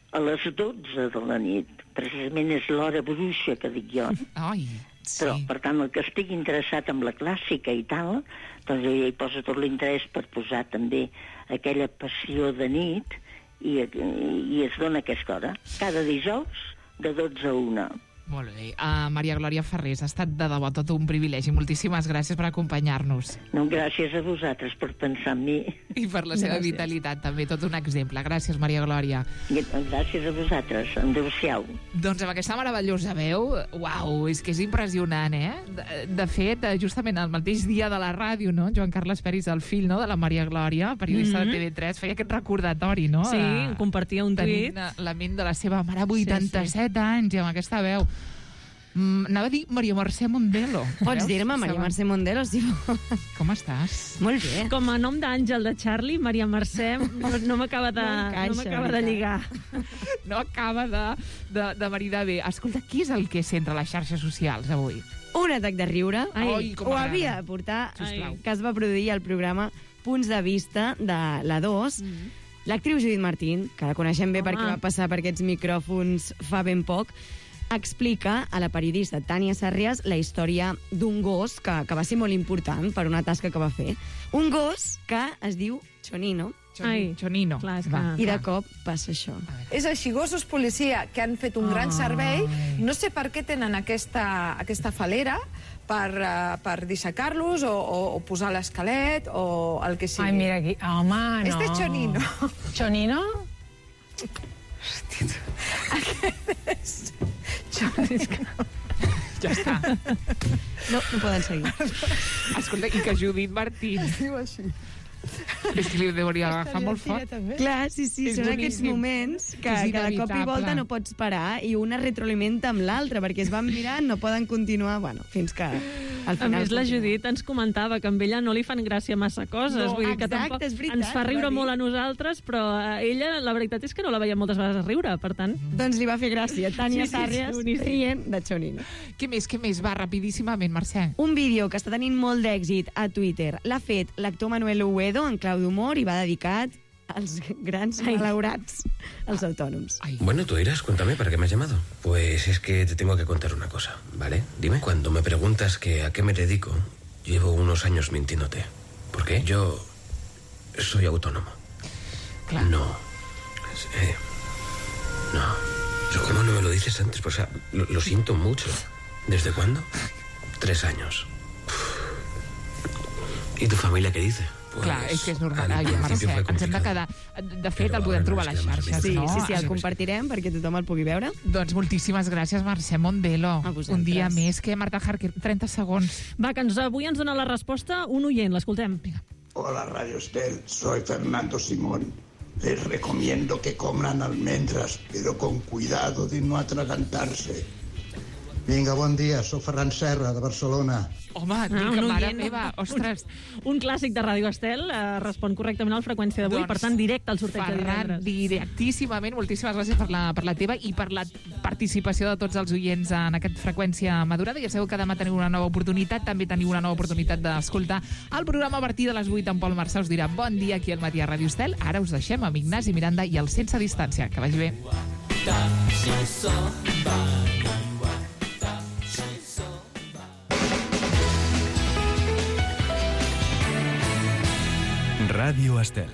a les dotze de la nit. Precisament és l'hora bruixa, que dic jo. Ai, sí. Però, per tant, el que estigui interessat en la clàssica i tal, doncs jo ja hi poso tot l'interès per posar també aquella passió de nit i, i es dona aquesta hora. Cada dijous, de dotze a una. Molt bé. Uh, Maria Glòria Ferrés, ha estat de debò tot un privilegi. Moltíssimes gràcies per acompanyar-nos. No, gràcies a vosaltres per pensar en mi. I per la seva Gràcies. vitalitat, també, tot un exemple. Gràcies, Maria Glòria. I, gràcies a vosaltres. Adéu-siau. Doncs amb aquesta meravellosa veu, uau, és que és impressionant, eh? De, de fet, justament el mateix dia de la ràdio, no? Joan Carles Peris, el fill, no?, de la Maria Glòria, periodista Mhm. de T V tres, feia aquest recordatori, no? Sí, De- compartia un tuit. tenint la ment de la seva mare, vuitanta-set anys, i amb aquesta veu. Mm, anava a dir Maria Mercè Mondelo. Pots dir-me Maria Mercè Mondelo, si vols. Com estàs? Molt bé. Com a nom d'àngel de Charlie, Maria Mercè no, no m'acaba de, No encaixa, no m'acaba de veritat. lligar. No acaba de, de, de maridar bé. Escolta, qui és el que centra les xarxes socials avui? Un atac de riure. Ai, Ai, com ho m'agrada. havia de portar, Sisplau. que es va produir al programa Punts de Vista de la dos. Mm. L'actriu Judit Martín, que la coneixem bé Home. perquè va passar per aquests micròfons fa ben poc, explica a la periodista Tània Sarrias la història d'un gos que, que va ser molt important per una tasca que va fer. Un gos que es diu Chonino. Ai, Chonino. Clar, Va, I de cop passa això. És així, gossos policia que han fet un gran servei. No sé per què tenen aquesta, aquesta falera per, uh, per dissecar-los o, o, o posar l'esquelet o el que sigui. Ai, mira aquí. Home, no. Este és Chonino. Chonino? Aquest és Chonino. Ja està. No, no poden seguir. Escolta, i que Judit Martín... Es diu així. És que li hauria agafat molt fort. Clar, sí, sí, És són aquests boníssim. moments que, És que de cop i inevitable. volta no pots parar i una retroalimenta amb l'altra, perquè es van mirant, no poden continuar, bueno, fins que al A final... més, la continua. Judit ens comentava que amb ella no li fan gràcia massa coses. No, Vull dir que exacte, tampoc és veritat, ens fa riure va dir. molt a nosaltres, però a ella la veritat és que no la veiem moltes vegades riure, per tant... Doncs li va fer gràcia. Tània Sí, sí, sí, Sarrias boníssim. rient de Chonino. Què més, què més? Va, rapidíssimament, Mercè. Un vídeo que està tenint molt d'èxit a Twitter l'ha fet l'actor Manuel Uedo en clau d'humor i va dedicat als grans malaurats, als autònoms. Bueno, tú dirás, cuéntame, ¿para qué me has llamado? Pues es que te tengo que contar una cosa, ¿vale? Dime, cuando me preguntas que a qué me dedico, llevo unos años mintiéndote. ¿Por qué? Yo soy autónomo. Claro. No. Eh, no. Pero ¿cómo no me lo dices antes? Pues, o sea, lo, lo siento mucho. ¿Desde cuándo? Tres años. ¿Y tu familia qué dice? Pues, Clar, és que és normal. al Ai, principio Mercè, fue ens hem de quedar... De fet, el podem trobar a les xarxes, Sí, no? sí, sí, el compartirem perquè tothom el pugui veure. Doncs moltíssimes gràcies, Mercè Mondelo. Un dia més que Marta Harker. trenta segons. Va, que ens, avui ens dona la resposta un oient, l'escoltem. Hola Radio Estel, soy Fernando Simón. Les recomiendo que coman almendras, pero con cuidado de no atragantarse. Vinga, bon dia, soc Ferran Serra, de Barcelona. Home, Ah, dic, un mare oient. meva, ostres. Un, un clàssic de Ràdio Estel eh, respon correctament a la freqüència d'avui, Doncs, per tant, directe al sorteig de Ferran, divendres. directíssimament, moltíssimes gràcies per la, per la teva i per la participació de tots els oients en aquest freqüència madurada. Ja sabeu que demà teniu una nova oportunitat, també teniu una nova oportunitat d'escoltar el programa a partir de les vuit. En Pol Marçà us dirà bon dia aquí al matí a Ràdio Estel. Ara us deixem amb Ignasi Miranda i el Sense Distància. Que vagi bé. Ràdio Estel.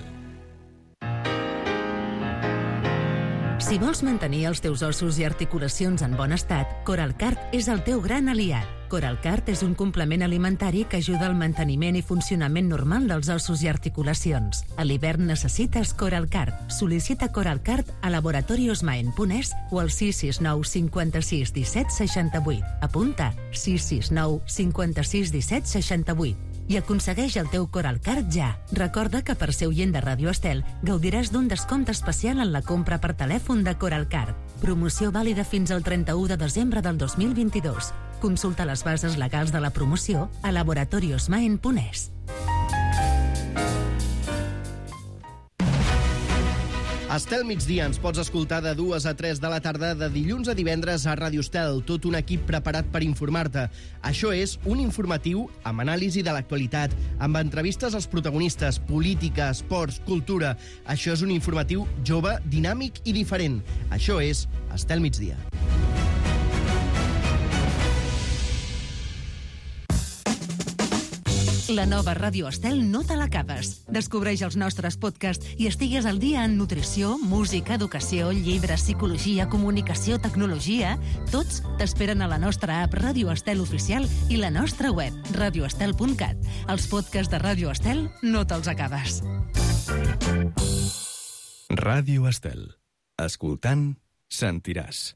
Si vols mantenir els teus ossos i articulacions en bon estat, Coralcart és el teu gran aliat. Coralcart és un complement alimentari que ajuda al manteniment i funcionament normal dels ossos i articulacions. A l'hivern necessites Coralcart. Sol·licita Coralcart a laboratorios maen punt es o al sis sis nou cinquanta-sis disset seixanta-vuit. Apunta sis sis nou cinquanta-sis disset seixanta-vuit. I aconsegueix el teu Coralcart ja. Recorda que per ser oient de Ràdio Estel gaudiràs d'un descompte especial en la compra per telèfon de Coralcart. Promoció vàlida fins al trenta-u de desembre del dos mil vint-i-dos. Consulta les bases legals de la promoció a laboratorios maen punt es. Estel migdia ens pots escoltar de dues a tres de la tarda de dilluns a divendres a Ràdio Estel, tot un equip preparat per informar-te. Això és un informatiu amb anàlisi de l'actualitat, amb entrevistes als protagonistes, política, esports, cultura. Això és un informatiu jove, dinàmic i diferent. Això és Estel migdia. La nova Ràdio Estel no te l'acabes. Descobreix els nostres podcasts i estigues al dia en nutrició, música, educació, llibres, psicologia, comunicació, tecnologia. Tots t'esperen a la nostra app Ràdio Estel Oficial i la nostra web, radio estel punt cat. Els podcasts de Ràdio Estel no te'ls acabes. Ràdio Estel. Escoltant, sentiràs.